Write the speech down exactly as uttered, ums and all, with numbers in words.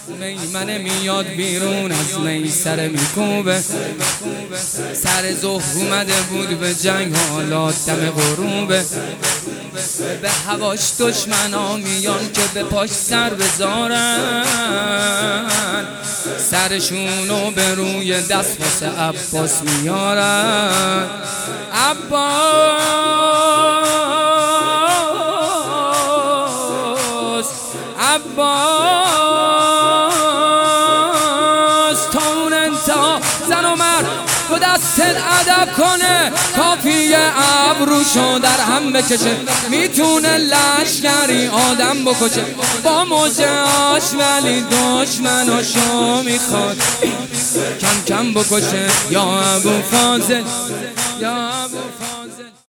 میمنه میاد بیرون از می سر میکوبه، سر ظهر اومده بود به جنگ حالا دم غروبه، به هواش دشمنا میان که به پاش سر بذارن، سرشونو به روی دست واسه عباس میارن. عباس عباس تا اون انتها زن و مرد با دستت ادب کنه، کافیه ابروشو در هم بکشه، میتونه لشکری آدم بکشه، با موجهاش ولی دشمناشو میخواد کم کم بکشه. یا ابو فاضل یا ابو فاضل